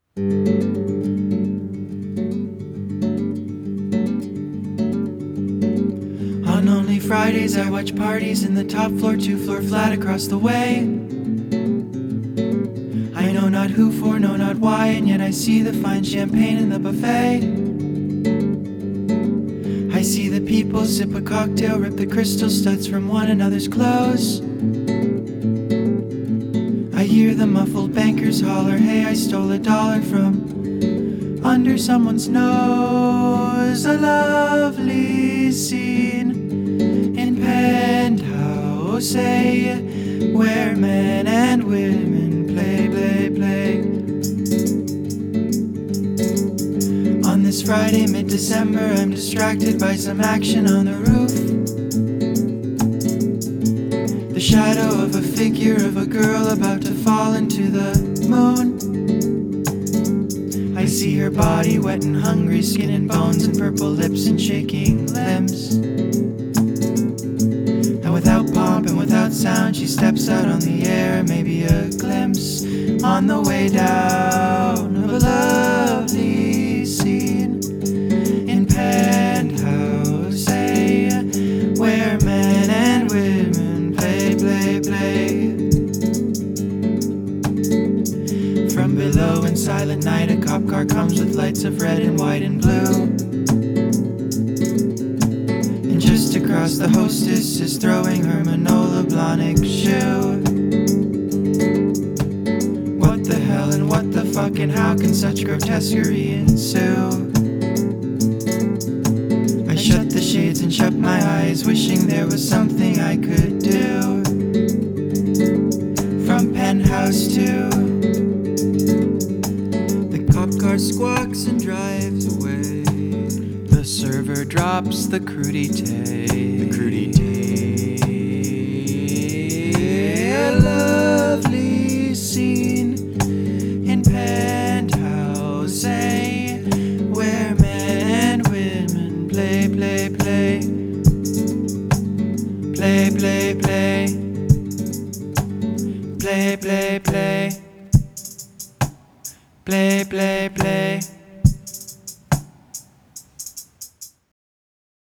On only Fridays I watch parties in the top floor, 2-floor flat across the way. I know not who for, know not why, and yet I see the fine champagne in the buffet. I see the people sip a cocktail, rip the crystal studs from one another's clothes. I hear the muffled bankers holler, hey, I stole $1 from under someone's nose. A lovely scene in Penthouse, where men and women play. On this Friday, mid-December, I'm distracted by some action on the roof. The shadow of a figure of a girl about to fall into the moon. I see her body wet and hungry, skin and bones and purple lips and shaking limbs. And without pomp and without sound, she steps out on the air, maybe a glimpse on the way down of a lovely scene in Penthouse, where men and women play. From below in silent night, a cop car comes with lights of red and white and blue. And just across, the hostess is throwing her Manolo Blahnik shoe. What the hell and what the fuck, and how can such grotesquerie ensue? I shut the shades and shut my eyes, wishing there was something I could do. From Penthouse to the cop car squawks and drives away. The server drops the crudité. A lovely scene in Penthouse, where men and women play. Play.